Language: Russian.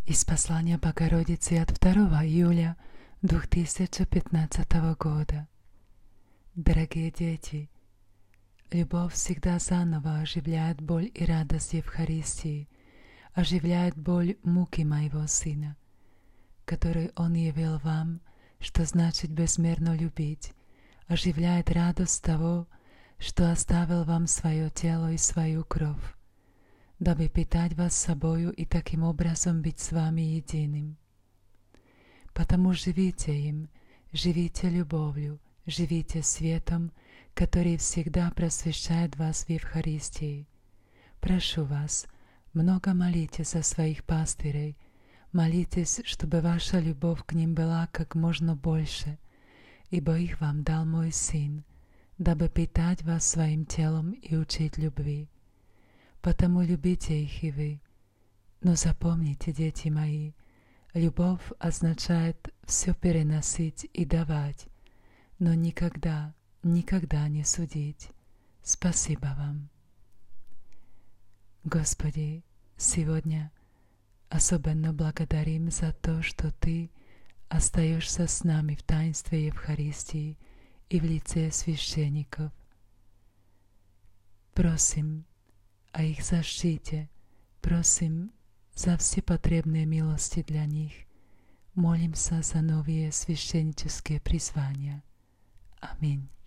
Из послания Богородицы от 2 июля 2015 года. Дорогие дети, любовь всегда заново оживляет боль и радость Евхаристии, оживляет боль муки моего Сына, который Он явил вам, что значит безмерно любить, оживляет радость того, что оставил вам свое тело и свою кровь, дабы питать вас собою и таким образом быть с вами единым. Потому живите им, живите любовью, живите светом, который всегда просвещает вас в Евхаристии. Прошу вас, много молитесь за своих пастырей, молитесь, чтобы ваша любовь к ним была как можно больше, ибо их вам дал мой Сын, дабы питать вас своим телом и учить любви. Потому любите их и вы. Но запомните, дети мои, любовь означает все переносить и давать, но никогда, никогда не судить. Спасибо вам. Господи, сегодня особенно благодарим за то, что Ты остаешься с нами в таинстве Евхаристии и в лице священников. Просим о их защите, просим за все потребные милости для них, молимся за новые священнические призвания. Аминь.